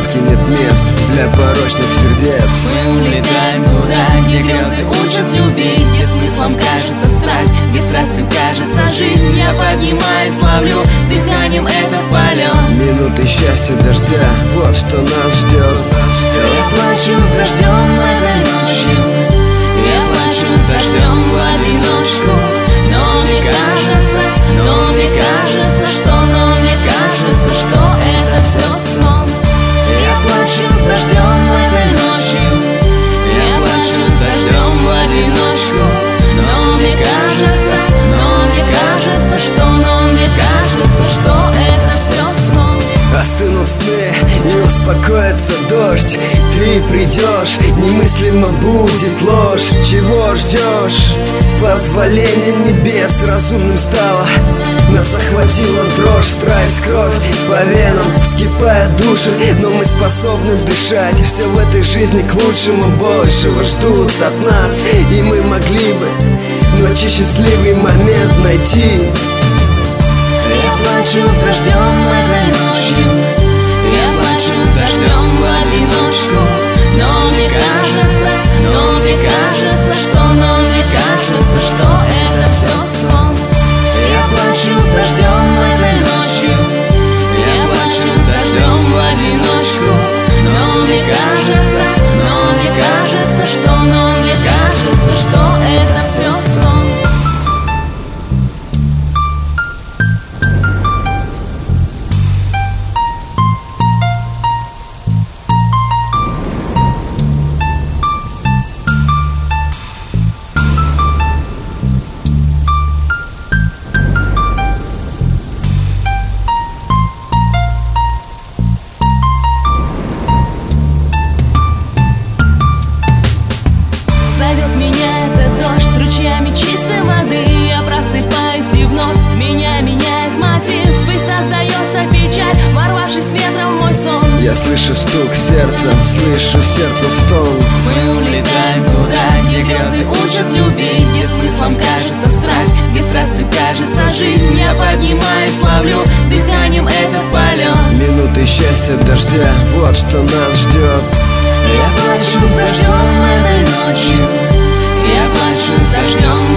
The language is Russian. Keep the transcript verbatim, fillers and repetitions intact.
сказке нет мест для порочных сердец. Мы улетаем туда, где грезы учат любить, где смыслом кажется страсть, где страстью кажется жизнь. Я поднимаюсь, ловлю дыханием этот полет. Минуты счастья дождя, вот что нас ждет. Я плачу с дождем этой ночью, я плачу с дождем в одиночку. Но мне кажется, но мне кажется, что, но мне кажется, что это все сон. Я плачу с дождем этой ночью, я плачу с дождем в одиночку. Но мне кажется, но мне кажется, что, но мне кажется, что это все сон. Остынут сны и успокоится дождь. Ты придешь, немыслимо будет ложь. Чего ждешь? С позволения небес разумным стало. Нас охватила дрожь, страсть, кровь по венам вскипает души, но мы способны дышать. Все в этой жизни к лучшему, большего ждут от нас. И мы могли бы ночи счастливый момент найти. Я плачу с дождем этой ночью, я плачу с дождем в одиночку. Но мне кажется, но мне кажется, что, но мне кажется, что это все сон. Я плачу с дождем этой ночью, я плачу с дождем в одиночку. Но мне кажется, но мне кажется, что, но мне кажется, что это все сон. Зовет меня этот дождь ручьями чистой воды. Я просыпаюсь и вновь меня меняет мотив. И создается печаль, ворвавшись ветром в мой сон. Я слышу стук сердца, слышу сердце стон. Мы улетаем туда, где грезы учат любить, где смыслом кажется страсть, где страстью кажется жизнь. Я поднимаюсь, ловлю дыханием этот полет. Минуты счастья дождя, вот что нас ждет. Я плачу с дождем этой ночью, я плачу с дождем